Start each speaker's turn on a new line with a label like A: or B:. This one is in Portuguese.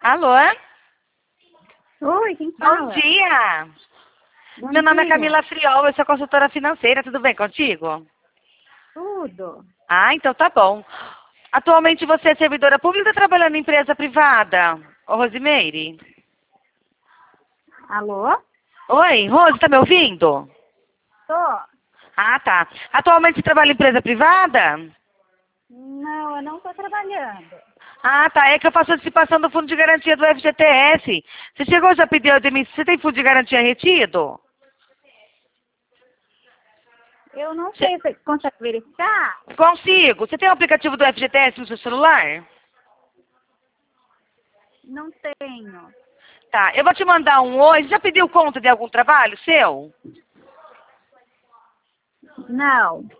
A: Alô?
B: Oi, quem fala?
A: Bom dia.
B: Bom
A: Meu nome é
B: dia.
A: Camila Friol, eu sou consultora financeira, tudo bem contigo?
B: Tudo.
A: Ah, então tá bom. Atualmente você é servidora pública ou tá trabalhando em empresa privada? Ô, Rosimeire?
B: Alô?
A: Oi, Rose, tá me ouvindo?
B: Tô.
A: Ah, tá. Atualmente você trabalha em empresa privada?
B: Não, eu não tô trabalhando.
A: Ah, tá. É que eu faço antecipação do fundo de garantia do FGTS. Você chegou já a pedir a demissão? Você tem fundo de garantia retido?
B: Eu não sei, você consegue verificar?
A: Consigo. Você tem o aplicativo do FGTS no seu celular?
B: Não tenho.
A: Tá, eu vou te mandar um hoje. Já pediu conta de algum trabalho seu?
B: Não.